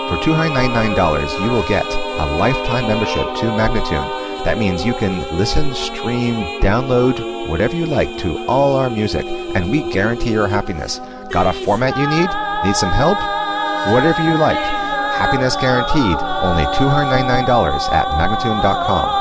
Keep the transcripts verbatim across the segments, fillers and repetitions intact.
For two hundred ninety-nine dollars, you will get a lifetime membership to Magnatune. That means you can listen, stream, download, whatever you like to all our music, and we guarantee your happiness. Got a format you need? Need some help? Whatever you like. Happiness guaranteed. Only two hundred ninety-nine dollars at Magnatune dot com.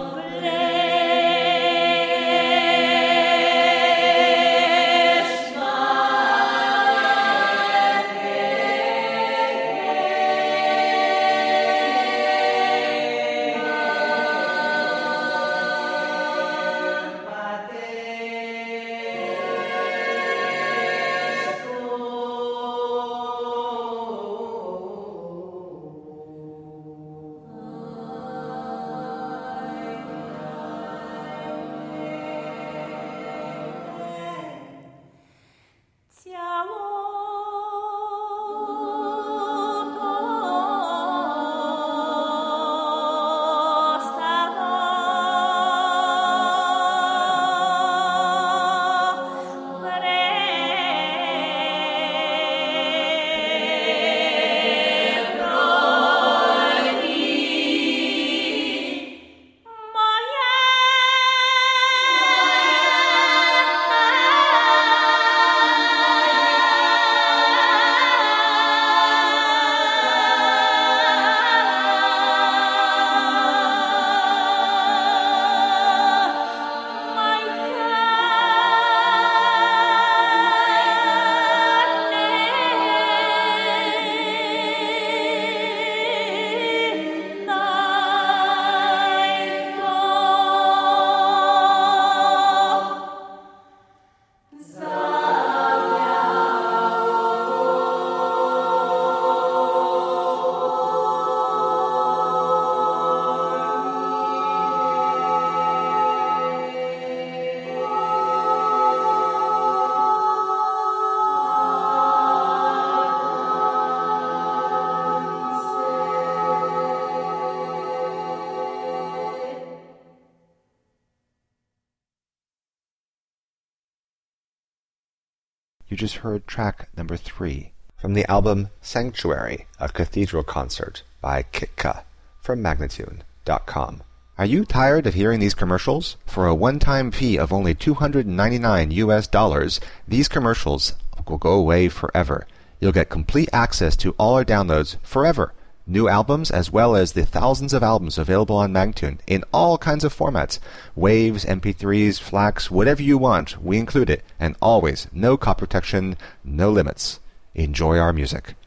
You just heard track number three from the album Sanctuary, a Cathedral Concert by Kitka from Magnatune dot com. Are you tired of hearing these commercials? For a one-time fee of only two hundred ninety-nine U S dollars, these commercials will go away forever. You'll get complete access to all our downloads forever. New albums as well as the thousands of albums available on Magnatune in all kinds of formats. Waves, M P threes, FLACs, whatever you want, we include it. And always, no copy protection, no limits. Enjoy our music.